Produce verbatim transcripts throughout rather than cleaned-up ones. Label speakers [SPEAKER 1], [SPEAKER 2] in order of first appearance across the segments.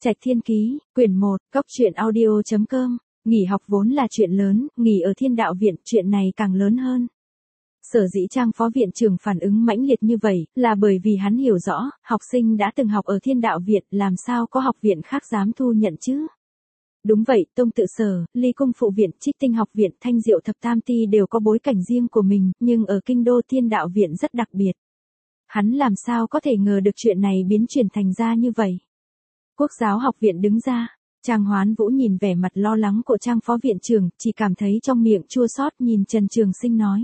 [SPEAKER 1] Trạch Thiên Ký, quyển một, cốc truyện audio chấm com, nghỉ học vốn là chuyện lớn, nghỉ ở Thiên Đạo Viện, chuyện này càng lớn hơn. Sở dĩ Trang phó viện trưởng phản ứng mãnh liệt như vậy, là bởi vì hắn hiểu rõ, học sinh đã từng học ở Thiên Đạo Viện, làm sao có học viện khác dám thu nhận chứ? Đúng vậy, Tông Tự Sở, Ly Cung Phụ Viện, Trích Tinh Học Viện, Thanh Diệu Thập Tam Ti đều có bối cảnh riêng của mình, nhưng ở Kinh Đô Thiên Đạo Viện rất đặc biệt. Hắn làm sao có thể ngờ được chuyện này biến chuyển thành ra như vậy? Quốc giáo học viện đứng ra, Trang Hoán Vũ nhìn vẻ mặt lo lắng của Trang phó viện trưởng, chỉ cảm thấy trong miệng chua xót, nhìn Trần Trường Sinh nói.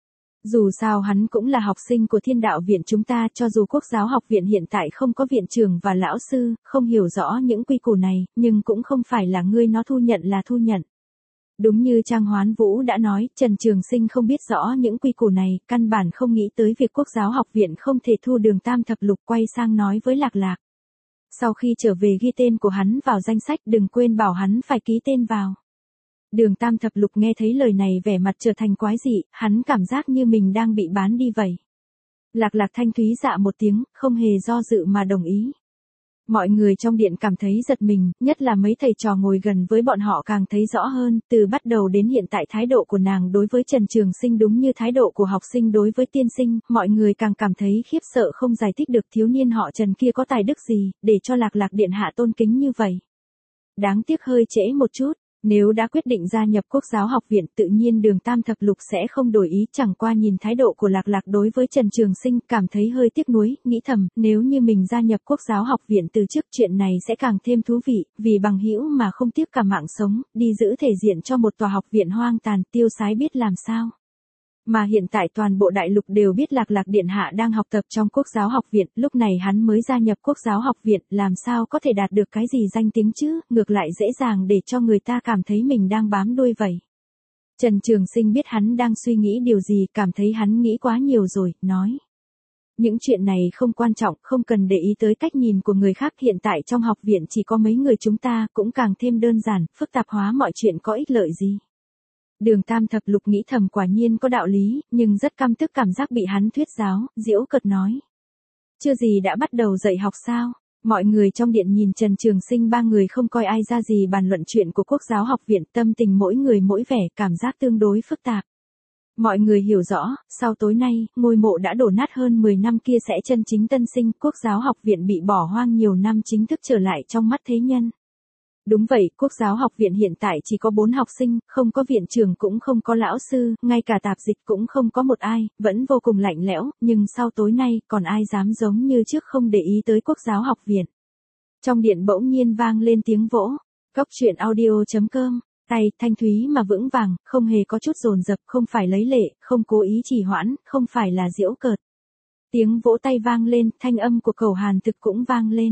[SPEAKER 1] Dù sao hắn cũng là học sinh của Thiên Đạo Viện chúng ta, cho dù Quốc giáo học viện hiện tại không có viện trưởng và lão sư, không hiểu rõ những quy củ này, nhưng cũng không phải là ngươi nó thu nhận là thu nhận. Đúng như Trang Hoán Vũ đã nói, Trần Trường Sinh không biết rõ những quy củ này, căn bản không nghĩ tới việc Quốc giáo học viện không thể thu Đường Tam Thập Lục, quay sang nói với Lạc Lạc. Sau khi trở về ghi tên của hắn vào danh sách, đừng quên bảo hắn phải ký tên vào. Đường Tam Thập Lục nghe thấy lời này vẻ mặt trở thành quái dị, hắn cảm giác như mình đang bị bán đi vậy. Lạc Lạc thanh thúy dạ một tiếng, không hề do dự mà đồng ý. Mọi người trong điện cảm thấy giật mình, nhất là mấy thầy trò ngồi gần với bọn họ càng thấy rõ hơn, từ bắt đầu đến hiện tại thái độ của nàng đối với Trần Trường Sinh đúng như thái độ của học sinh đối với tiên sinh, mọi người càng cảm thấy khiếp sợ không giải thích được thiếu niên họ Trần kia có tài đức gì, để cho Lạc Lạc điện hạ tôn kính như vậy. Đáng tiếc hơi trễ một chút. Nếu đã quyết định gia nhập Quốc giáo học viện, tự nhiên Đường Tam Thập Lục sẽ không đổi ý, chẳng qua nhìn thái độ của Lạc Lạc đối với Trần Trường Sinh, cảm thấy hơi tiếc nuối, nghĩ thầm, nếu như mình gia nhập Quốc giáo học viện từ trước, chuyện này sẽ càng thêm thú vị, vì bằng hữu mà không tiếc cả mạng sống, đi giữ thể diện cho một tòa học viện hoang tàn, tiêu sái biết làm sao. Mà hiện tại toàn bộ đại lục đều biết Lạc Lạc điện hạ đang học tập trong Quốc giáo học viện, lúc này hắn mới gia nhập Quốc giáo học viện, làm sao có thể đạt được cái gì danh tiếng chứ, ngược lại dễ dàng để cho người ta cảm thấy mình đang bám đuôi vậy. Trần Trường Sinh biết hắn đang suy nghĩ điều gì, cảm thấy hắn nghĩ quá nhiều rồi, nói. Những chuyện này không quan trọng, không cần để ý tới cách nhìn của người khác, hiện tại trong học viện chỉ có mấy người chúng ta, cũng càng thêm đơn giản, phức tạp hóa mọi chuyện có ích lợi gì. Đường Tam Thập Lục nghĩ thầm quả nhiên có đạo lý, nhưng rất căm tức cảm giác bị hắn thuyết giáo, giễu cợt nói. Chưa gì đã bắt đầu dạy học sao? Mọi người trong điện nhìn Trần Trường Sinh ba người không coi ai ra gì bàn luận chuyện của Quốc giáo học viện, tâm tình mỗi người mỗi vẻ, cảm giác tương đối phức tạp. Mọi người hiểu rõ, sau tối nay, ngôi mộ đã đổ nát hơn mười năm kia sẽ chân chính tân sinh, Quốc giáo học viện bị bỏ hoang nhiều năm chính thức trở lại trong mắt thế nhân. Đúng vậy, Quốc giáo học viện hiện tại chỉ có bốn học sinh, không có viện trưởng cũng không có lão sư, ngay cả tạp dịch cũng không có một ai, vẫn vô cùng lạnh lẽo, nhưng sau tối nay, còn ai dám giống như trước không để ý tới Quốc giáo học viện. Trong điện bỗng nhiên vang lên tiếng vỗ, cốc truyện audio chấm com, tay thanh thúy mà vững vàng, không hề có chút dồn dập, không phải lấy lệ, không cố ý trì hoãn, không phải là giễu cợt. Tiếng vỗ tay vang lên, thanh âm của Cầu Hàn Thực cũng vang lên.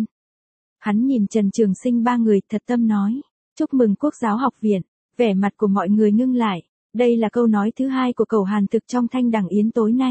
[SPEAKER 1] Hắn nhìn Trần Trường Sinh ba người, thật tâm nói, chúc mừng Quốc giáo học viện. Vẻ mặt của mọi người ngưng lại, đây là câu nói thứ hai của Cầu Hàn Thực trong thanh đằng yến tối nay.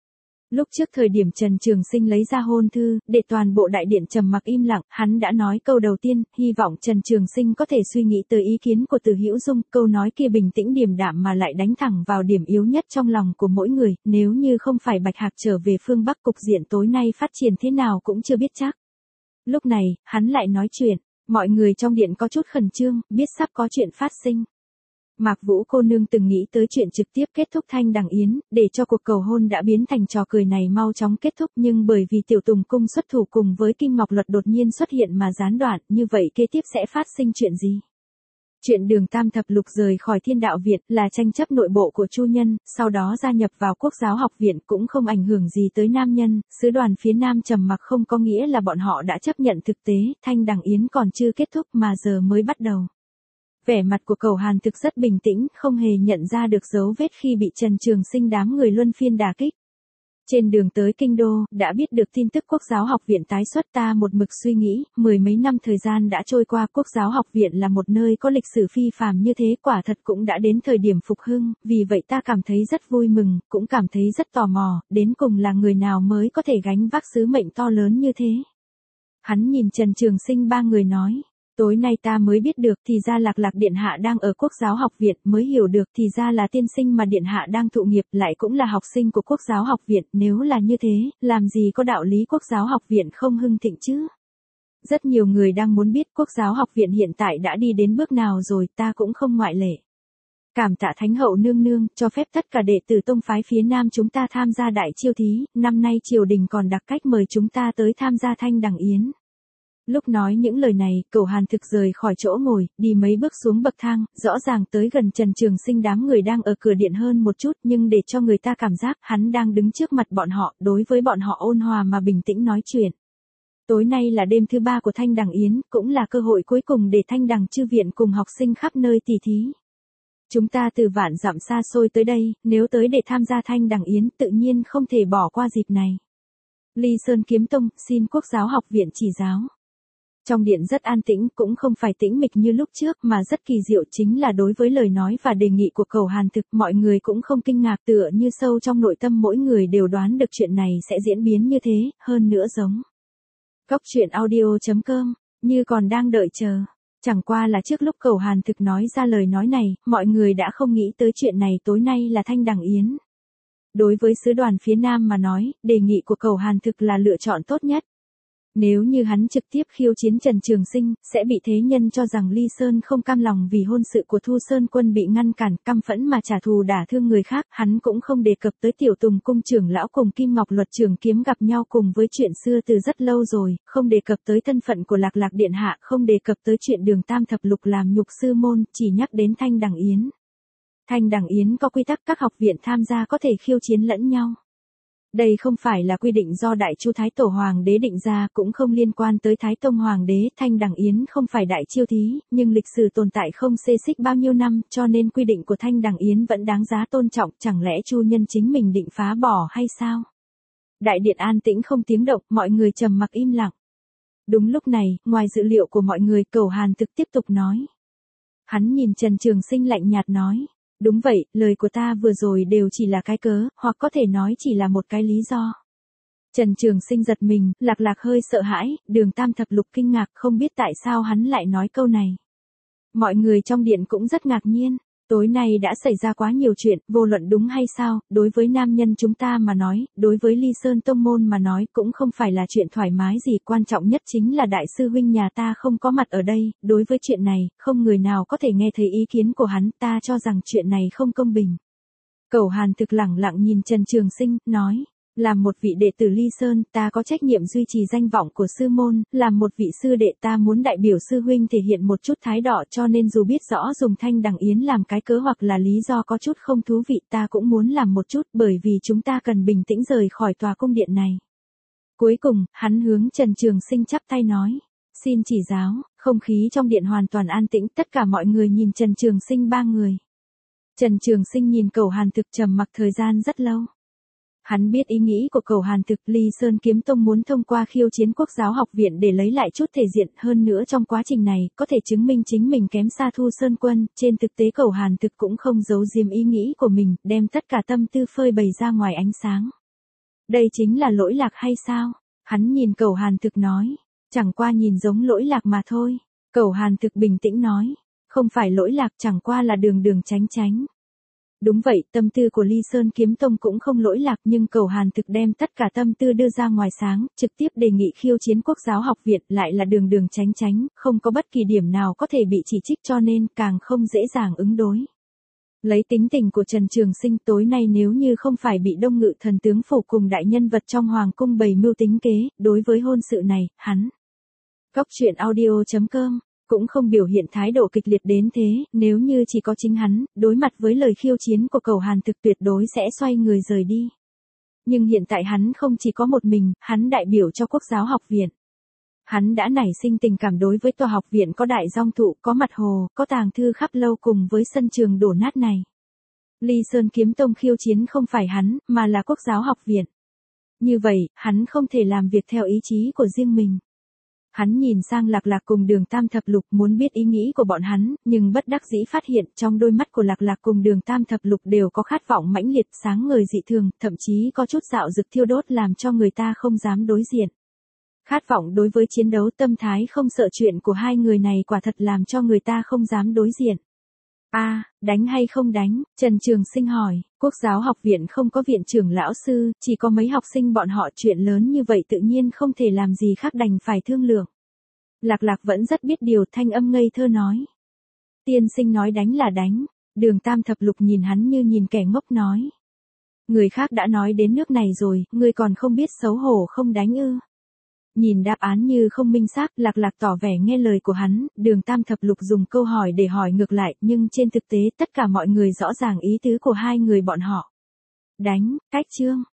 [SPEAKER 1] Lúc trước thời điểm Trần Trường Sinh lấy ra hôn thư, để toàn bộ đại điện trầm mặc im lặng, hắn đã nói câu đầu tiên, hy vọng Trần Trường Sinh có thể suy nghĩ tới ý kiến của Từ Hữu Dung, câu nói kia bình tĩnh điềm đạm mà lại đánh thẳng vào điểm yếu nhất trong lòng của mỗi người, nếu như không phải Bạch Hạc trở về phương Bắc, cục diện tối nay phát triển thế nào cũng chưa biết chắc. Lúc này, hắn lại nói chuyện, mọi người trong điện có chút khẩn trương, biết sắp có chuyện phát sinh. Mạc Vũ cô nương từng nghĩ tới chuyện trực tiếp kết thúc thanh đằng yến, để cho cuộc cầu hôn đã biến thành trò cười này mau chóng kết thúc, nhưng bởi vì Tiểu Tùng cung xuất thủ cùng với Kim Ngọc Luật đột nhiên xuất hiện mà gián đoạn, như vậy kế tiếp sẽ phát sinh chuyện gì? Chuyện Đường Tam Thập Lục rời khỏi Thiên Đạo Viện là tranh chấp nội bộ của Chu Nhân, sau đó gia nhập vào Quốc giáo học viện cũng không ảnh hưởng gì tới nam nhân, sứ đoàn phía Nam trầm mặc không có nghĩa là bọn họ đã chấp nhận thực tế, thanh đằng yến còn chưa kết thúc mà giờ mới bắt đầu. Vẻ mặt của Cầu Hàn Thực rất bình tĩnh, không hề nhận ra được dấu vết khi bị Trần Trường Sinh đám người luân phiên đả kích. Trên đường tới Kinh Đô, đã biết được tin tức Quốc giáo học viện tái xuất, ta một mực suy nghĩ, mười mấy năm thời gian đã trôi qua, Quốc giáo học viện là một nơi có lịch sử phi phàm như thế, quả thật cũng đã đến thời điểm phục hưng, vì vậy ta cảm thấy rất vui mừng, cũng cảm thấy rất tò mò, đến cùng là người nào mới có thể gánh vác sứ mệnh to lớn như thế. Hắn nhìn Trần Trường Sinh ba người nói. Tối nay ta mới biết được thì ra Lạc Lạc điện hạ đang ở Quốc giáo học viện, mới hiểu được thì ra là tiên sinh mà điện hạ đang thụ nghiệp lại cũng là học sinh của Quốc giáo học viện, nếu là như thế, làm gì có đạo lý Quốc giáo học viện không hưng thịnh chứ? Rất nhiều người đang muốn biết Quốc giáo học viện hiện tại đã đi đến bước nào rồi, ta cũng không ngoại lệ. Cảm tạ Thánh hậu nương nương, cho phép tất cả đệ tử tông phái phía Nam chúng ta tham gia đại chiêu thí, năm nay triều đình còn đặc cách mời chúng ta tới tham gia thanh đằng yến. Lúc nói những lời này, Cẩu Hàn Thực rời khỏi chỗ ngồi, đi mấy bước xuống bậc thang, rõ ràng tới gần Trần Trường Sinh đám người đang ở cửa điện hơn một chút, nhưng để cho người ta cảm giác hắn đang đứng trước mặt bọn họ, đối với bọn họ ôn hòa mà bình tĩnh nói chuyện. Tối nay là đêm thứ ba của thanh đằng yến, cũng là cơ hội cuối cùng để thanh đằng chư viện cùng học sinh khắp nơi tỉ thí. Chúng ta từ vạn dặm xa xôi tới đây, nếu tới để tham gia thanh đằng yến tự nhiên không thể bỏ qua dịp này. Ly Sơn Kiếm Tông, xin Quốc giáo học viện chỉ giáo. Trong điện rất an tĩnh, cũng không phải tĩnh mịch như lúc trước mà rất kỳ diệu, chính là đối với lời nói và đề nghị của Cẩu Hàn Thực, mọi người cũng không kinh ngạc, tựa như sâu trong nội tâm mỗi người đều đoán được chuyện này sẽ diễn biến như thế, hơn nữa giống. Cóc truyện audio chấm com, như còn đang đợi chờ. Chẳng qua là trước lúc Cẩu Hàn Thực nói ra lời nói này, mọi người đã không nghĩ tới chuyện này tối nay là thanh đằng yến. Đối với sứ đoàn phía Nam mà nói, đề nghị của Cẩu Hàn Thực là lựa chọn tốt nhất. Nếu như hắn trực tiếp khiêu chiến Trần Trường Sinh, sẽ bị thế nhân cho rằng Ly Sơn không cam lòng vì hôn sự của Thu Sơn Quân bị ngăn cản, căm phẫn mà trả thù đả thương người khác, hắn cũng không đề cập tới Tiểu Tùng cung trưởng lão cùng Kim Ngọc Luật trưởng kiếm gặp nhau cùng với chuyện xưa từ rất lâu rồi, không đề cập tới thân phận của Lạc Lạc điện hạ, không đề cập tới chuyện Đường Tam thập lục làm nhục sư môn, chỉ nhắc đến thanh đằng yến. Thanh đằng yến có quy tắc các học viện tham gia có thể khiêu chiến lẫn nhau. Đây không phải là quy định do Đại Chu Thái Tổ Hoàng đế định ra, cũng không liên quan tới Thái Tông Hoàng đế, thanh đằng yến không phải đại chiêu thí, nhưng lịch sử tồn tại không xê xích bao nhiêu năm, cho nên quy định của thanh đằng yến vẫn đáng giá tôn trọng, chẳng lẽ Chu nhân chính mình định phá bỏ hay sao? Đại điện an tĩnh không tiếng động, mọi người trầm mặc im lặng. Đúng lúc này, ngoài dự liệu của mọi người, Cẩu Hàn Thực tiếp tục nói. Hắn nhìn Trần Trường Sinh lạnh nhạt nói. Đúng vậy, lời của ta vừa rồi đều chỉ là cái cớ, hoặc có thể nói chỉ là một cái lý do. Trần Trường Sinh giật mình, Lạc Lạc hơi sợ hãi, Đường Tam thập lục kinh ngạc không biết tại sao hắn lại nói câu này. Mọi người trong điện cũng rất ngạc nhiên. Tối nay đã xảy ra quá nhiều chuyện, vô luận đúng hay sao, đối với nam nhân chúng ta mà nói, đối với Ly Sơn Tông Môn mà nói cũng không phải là chuyện thoải mái gì, quan trọng nhất chính là đại sư huynh nhà ta không có mặt ở đây, đối với chuyện này, không người nào có thể nghe thấy ý kiến của hắn, ta cho rằng chuyện này không công bình. Cẩu Hàn Thực lẳng lặng nhìn Trần Trường Sinh, nói. Làm một vị đệ tử Ly Sơn, ta có trách nhiệm duy trì danh vọng của sư môn, làm một vị sư đệ ta muốn đại biểu sư huynh thể hiện một chút thái độ, cho nên dù biết rõ dùng thanh đằng yến làm cái cớ hoặc là lý do có chút không thú vị, ta cũng muốn làm một chút, bởi vì chúng ta cần bình tĩnh rời khỏi tòa cung điện này. Cuối cùng, hắn hướng Trần Trường Sinh chắp tay nói, xin chỉ giáo. Không khí trong điện hoàn toàn an tĩnh, tất cả mọi người nhìn Trần Trường Sinh ba người. Trần Trường Sinh nhìn Cẩu Hàn Thực trầm mặc thời gian rất lâu. Hắn biết ý nghĩ của Cẩu Hàn Thực, Ly Sơn Kiếm Tông muốn thông qua khiêu chiến Quốc giáo học viện để lấy lại chút thể diện, hơn nữa trong quá trình này, có thể chứng minh chính mình kém xa Thu Sơn Quân, trên thực tế Cẩu Hàn Thực cũng không giấu giếm ý nghĩ của mình, đem tất cả tâm tư phơi bày ra ngoài ánh sáng. Đây chính là lỗi lạc hay sao? Hắn nhìn Cẩu Hàn Thực nói, chẳng qua nhìn giống lỗi lạc mà thôi. Cẩu Hàn Thực bình tĩnh nói, không phải lỗi lạc, chẳng qua là đường đường tránh tránh. Đúng vậy, tâm tư của Ly Sơn Kiếm Tông cũng không lỗi lạc, nhưng Cẩu Hàn Thực đem tất cả tâm tư đưa ra ngoài sáng, trực tiếp đề nghị khiêu chiến Quốc giáo học viện, lại là đường đường tránh tránh, không có bất kỳ điểm nào có thể bị chỉ trích, cho nên càng không dễ dàng ứng đối. Lấy tính tình của Trần Trường Sinh, tối nay nếu như không phải bị Đông Ngự thần tướng phủ cùng đại nhân vật trong hoàng cung bày mưu tính kế, đối với hôn sự này, hắn Cóc truyện audio chấm com cũng không biểu hiện thái độ kịch liệt đến thế, nếu như chỉ có chính hắn, đối mặt với lời khiêu chiến của Cẩu Hàn Thực tuyệt đối sẽ xoay người rời đi. Nhưng hiện tại hắn không chỉ có một mình, hắn đại biểu cho Quốc giáo học viện. Hắn đã nảy sinh tình cảm đối với tòa học viện có đại dong thụ, có mặt hồ, có tàng thư khắp lâu cùng với sân trường đổ nát này. Ly Sơn Kiếm Tông khiêu chiến không phải hắn, mà là Quốc giáo học viện. Như vậy, hắn không thể làm việc theo ý chí của riêng mình. Hắn nhìn sang Lạc Lạc cùng Đường Tam thập lục muốn biết ý nghĩ của bọn hắn, nhưng bất đắc dĩ phát hiện trong đôi mắt của Lạc Lạc cùng Đường Tam thập lục đều có khát vọng mãnh liệt, sáng ngời dị thường, thậm chí có chút dạo dực thiêu đốt làm cho người ta không dám đối diện. Khát vọng đối với chiến đấu, tâm thái không sợ chuyện của hai người này quả thật làm cho người ta không dám đối diện. A, à, đánh hay không đánh? Trần Trường Sinh hỏi. Quốc giáo học viện không có viện trưởng lão sư, chỉ có mấy học sinh bọn họ, chuyện lớn như vậy tự nhiên không thể làm gì khác đành phải thương lượng. Lạc Lạc vẫn rất biết điều, thanh âm ngây thơ nói. Tiên sinh nói đánh là đánh. Đường Tam Thập Lục nhìn hắn như nhìn kẻ ngốc nói. Người khác đã nói đến nước này rồi, ngươi còn không biết xấu hổ không đánh ư? Nhìn đáp án như không minh xác, Lạc Lạc tỏ vẻ nghe lời của hắn, Đường Tam Thập Lục dùng câu hỏi để hỏi ngược lại, nhưng trên thực tế tất cả mọi người rõ ràng ý tứ của hai người bọn họ. Đánh, cách chương.